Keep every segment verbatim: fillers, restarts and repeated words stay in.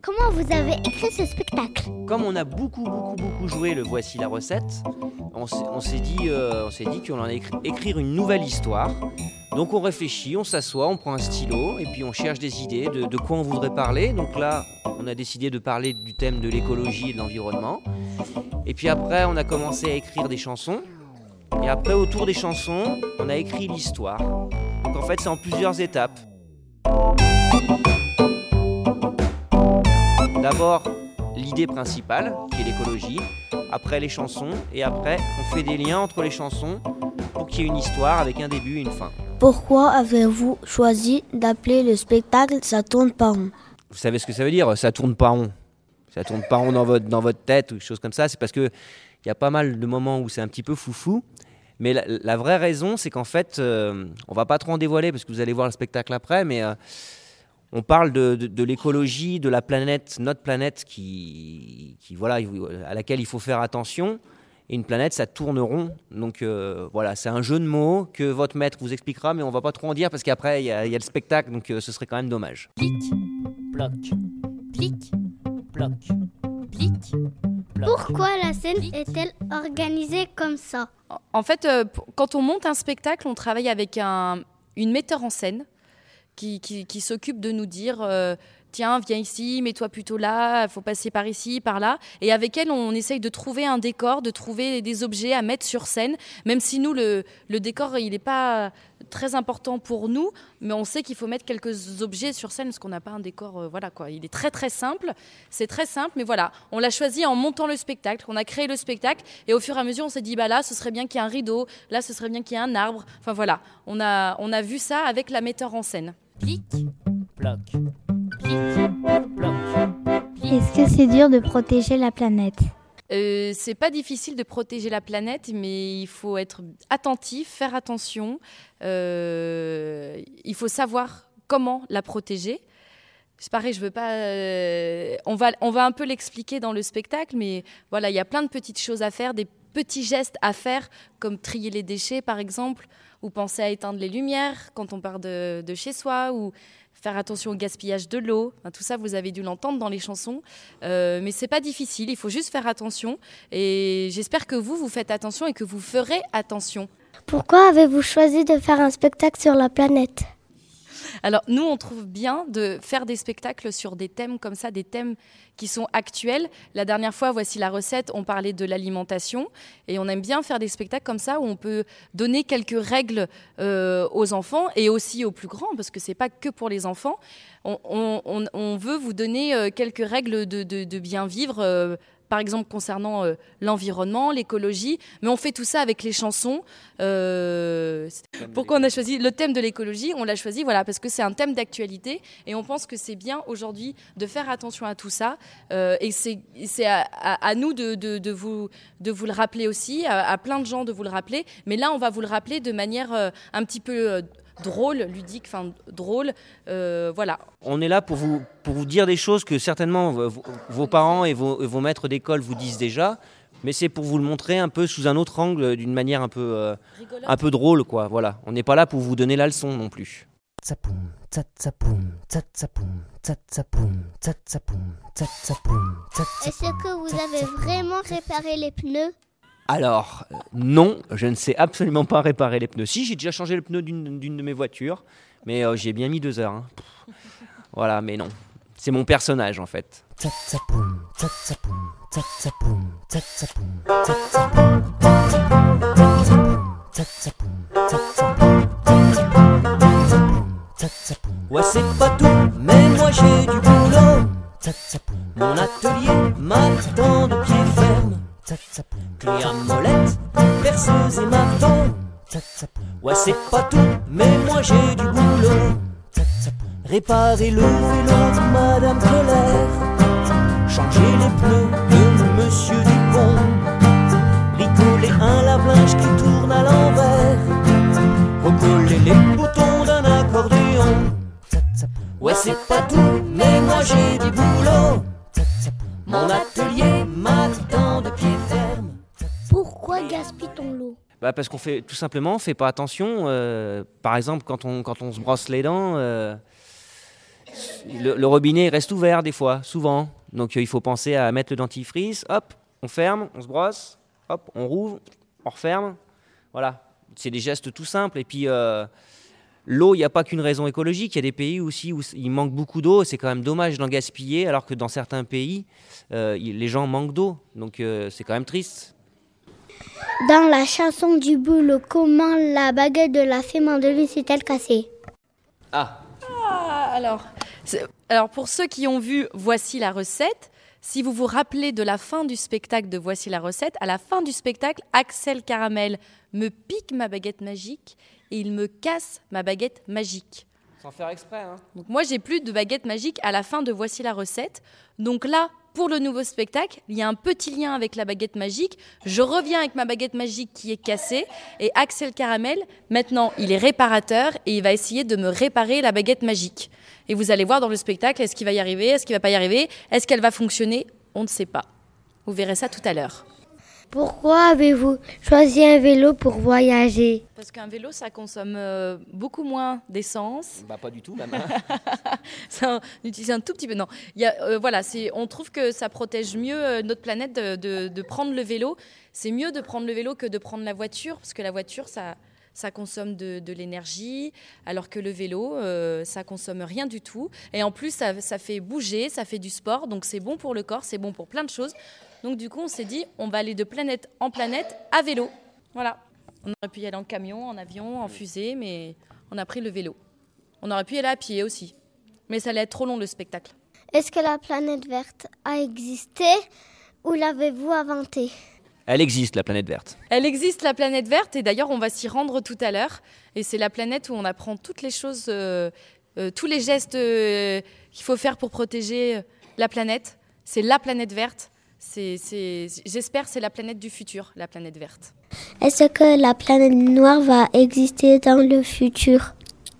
comment vous avez écrit ce spectacle? Comme on a beaucoup, beaucoup, beaucoup joué le Voici la recette, on s'est, on s'est dit, euh, on s'est dit qu'on allait écri- écrire une nouvelle histoire. Donc on réfléchit, on s'assoit, on prend un stylo et puis on cherche des idées de, de quoi on voudrait parler. Donc là, on a décidé de parler du thème de l'écologie et de l'environnement. Et puis après, on a commencé à écrire des chansons. Et après, autour des chansons, on a écrit l'histoire. Donc en fait, c'est en plusieurs étapes. D'abord, l'idée principale, qui est l'écologie. Après, les chansons. Et après, on fait des liens entre les chansons pour qu'il y ait une histoire avec un début et une fin. Pourquoi avez-vous choisi d'appeler le spectacle « Ça tourne pas rond » ? Vous savez ce que ça veut dire ? Ça tourne pas rond. Ça tourne pas rond dans votre, dans votre tête ou quelque chose comme ça. C'est parce qu'il y a pas mal de moments où c'est un petit peu foufou. Mais la, la vraie raison, c'est qu'en fait, euh, on va pas trop en dévoiler parce que vous allez voir le spectacle après, mais euh, on parle de, de, de l'écologie, de la planète, notre planète qui, qui, voilà, à laquelle il faut faire attention. Et une planète, ça tourne rond. Donc euh, voilà, c'est un jeu de mots que votre maître vous expliquera, mais on va pas trop en dire parce qu'après, il y, y a le spectacle, donc euh, ce serait quand même dommage. Plic, ploc, plic, ploc, plic, ploc. Pourquoi la scène est-elle organisée comme ça? En fait, euh, quand on monte un spectacle, on travaille avec un, une metteur en scène qui, qui, qui s'occupe de nous dire euh, tiens, viens ici, mets-toi plutôt là, il faut passer par ici, par là. Et avec elle, on essaye de trouver un décor, de trouver des objets à mettre sur scène, même si nous, le, le décor, il n'est pas très important pour nous, mais on sait qu'il faut mettre quelques objets sur scène, parce qu'on n'a pas un décor, euh, voilà quoi. Il est très très simple, c'est très simple, mais voilà, on l'a choisi en montant le spectacle, on a créé le spectacle, et au fur et à mesure, on s'est dit, bah là, ce serait bien qu'il y ait un rideau, là, ce serait bien qu'il y ait un arbre, enfin voilà, on a, on a vu ça avec la metteur en scène. Plic, ploc, plic, ploc. Est-ce que c'est dur de protéger la planète ? Euh, c'est pas difficile de protéger la planète, mais il faut être attentif, faire attention. Euh, il faut savoir comment la protéger. C'est pareil, je veux pas. Euh, on va, on va un peu l'expliquer dans le spectacle, mais voilà, il y a plein de petites choses à faire, des petits gestes à faire, comme trier les déchets, par exemple, ou penser à éteindre les lumières quand on part de, de chez soi, ou faire attention au gaspillage de l'eau. Enfin, tout ça, vous avez dû l'entendre dans les chansons. Euh, mais c'est pas difficile, il faut juste faire attention. Et j'espère que vous, vous faites attention et que vous ferez attention. Pourquoi avez-vous choisi de faire un spectacle sur la planète ? Alors, nous, on trouve bien de faire des spectacles sur des thèmes comme ça, des thèmes qui sont actuels. La dernière fois, Voici la recette, on parlait de l'alimentation. Et on aime bien faire des spectacles comme ça où on peut donner quelques règles euh, aux enfants et aussi aux plus grands, parce que ce n'est pas que pour les enfants. On, on, on veut vous donner euh, quelques règles de, de, de bien vivre, euh, par exemple concernant euh, l'environnement, l'écologie, mais on fait tout ça avec les chansons. Euh, pourquoi on a choisi le thème de l'écologie ? On l'a choisi voilà, parce que c'est un thème d'actualité et on pense que c'est bien aujourd'hui de faire attention à tout ça. Euh, et c'est, c'est à, à, à nous de, de, de, vous, de vous le rappeler aussi, à, à plein de gens de vous le rappeler. Mais là, on va vous le rappeler de manière euh, un petit peu... Euh, drôle, ludique, enfin drôle, euh, voilà. On est là pour vous, pour vous dire des choses que certainement vos, vos parents et vos, vos maîtres d'école vous disent déjà, mais c'est pour vous le montrer un peu sous un autre angle, d'une manière un peu, euh, un peu drôle, quoi. Voilà. On n'est pas là pour vous donner la leçon non plus. Tsapoum, tsatsapoum, tsatsapoum, tsatsapoum, tsatsapoum, tsatsapoum, tsatsapoum. Est-ce que vous avez vraiment réparé les pneus ? Alors, euh, non, je ne sais absolument pas réparer les pneus. Si, j'ai déjà changé le pneu d'une, d'une de mes voitures, mais euh, j'ai bien mis deux heures. Hein. Voilà, mais non. C'est mon personnage, en fait. Tsatsapoum, tsatsapoum, tsatsapoum, tsatsapoum, tsatsapoum, tsatsapoum, tsatsapoum, tsatsapoum, tsatsapoum. Ouais, c'est pas tout, mais moi j'ai du boulot. Mon atelier m'attend de pied ferme. Clé à molette, perceuse et marteau. Ouais, c'est pas tout, mais moi j'ai du boulot. Réparer le vélo de Madame Keller, changer les pneus de Monsieur Dupont, bricoler un lave-linge qui tourne à l'envers, recoller les boutons d'un accordéon. Ouais, c'est pas tout, mais moi j'ai du boulot. Mon atelier m'attend de pied ferme. Pourquoi gaspille-t-on l'eau ? Bah parce qu'on fait tout simplement, on fait pas attention. Euh, par exemple, quand on quand on se brosse les dents, euh, Le, le robinet il reste ouvert des fois, souvent. Donc euh, il faut penser à mettre le dentifrice. Hop, on ferme, on se brosse. Hop, on rouvre, on referme. Voilà, c'est des gestes tout simples. Et puis euh, l'eau, il n'y a pas qu'une raison écologique. Il y a des pays aussi où il manque beaucoup d'eau. C'est quand même dommage d'en gaspiller, alors que dans certains pays, euh, les gens manquent d'eau. Donc euh, c'est quand même triste. Dans la chanson du boulot, comment la baguette de la fée Mandelus s'est-elle cassée? Ah, Ah, alors, c'est- alors, pour ceux qui ont vu Voici la recette, si vous vous rappelez de la fin du spectacle de Voici la recette, à la fin du spectacle, Axel Caramel me pique ma baguette magique et il me casse ma baguette magique. sans faire exprès. Hein. Donc moi, j'ai plus de baguette magique à la fin de Voici la recette. Donc là, pour le nouveau spectacle, il y a un petit lien avec la baguette magique. Je reviens avec ma baguette magique qui est cassée. Et Axel Caramel, maintenant, il est réparateur et il va essayer de me réparer la baguette magique. Et vous allez voir dans le spectacle, est-ce qu'il va y arriver, est-ce qu'il va pas y arriver, est-ce qu'elle va fonctionner? On ne sait pas. Vous verrez ça tout à l'heure. Pourquoi avez-vous choisi un vélo pour voyager? Parce qu'un vélo, ça consomme euh, beaucoup moins d'essence. Bah pas du tout même. Ça, on utilise un tout petit peu. Non, il y a, euh, voilà, c'est, on trouve que ça protège mieux euh, notre planète de, de, de prendre le vélo. C'est mieux de prendre le vélo que de prendre la voiture, parce que la voiture, ça, ça consomme de, de l'énergie, alors que le vélo, euh, ça consomme rien du tout. Et en plus, ça, ça fait bouger, ça fait du sport, donc c'est bon pour le corps, c'est bon pour plein de choses. Donc du coup, on s'est dit, on va aller de planète en planète à vélo. Voilà. On aurait pu y aller en camion, en avion, en fusée, mais on a pris le vélo. On aurait pu y aller à pied aussi. Mais ça allait être trop long, le spectacle. Est-ce que la planète verte a existé ou l'avez-vous inventée? Elle existe, la planète verte. Elle existe, la planète verte, et d'ailleurs, on va s'y rendre tout à l'heure. Et c'est la planète où on apprend toutes les choses, euh, euh, tous les gestes euh, qu'il faut faire pour protéger la planète. C'est la planète verte. C'est, c'est, j'espère c'est la planète du futur, la planète verte. Est-ce que la planète noire va exister dans le futur?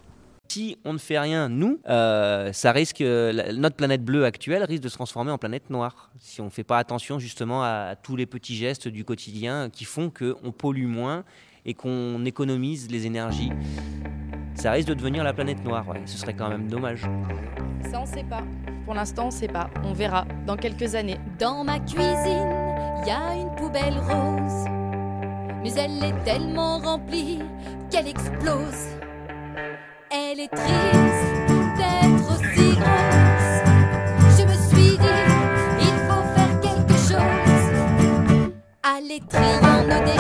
Si on ne fait rien, nous, euh, ça risque, la- notre planète bleue actuelle risque de se transformer en planète noire. Si on ne fait pas attention justement à, à tous les petits gestes du quotidien qui font qu'on pollue moins et qu'on économise les énergies, ça risque de devenir la planète noire. Ouais. Ce serait quand même dommage. Ça, on ne sait pas. Pour l'instant, on ne sait pas. On verra dans quelques années. Dans ma cuisine, il y a une poubelle rose, mais elle est tellement remplie qu'elle explose. Elle est triste d'être aussi grosse. Je me suis dit, il faut faire quelque chose. Allez, trions nos déchets.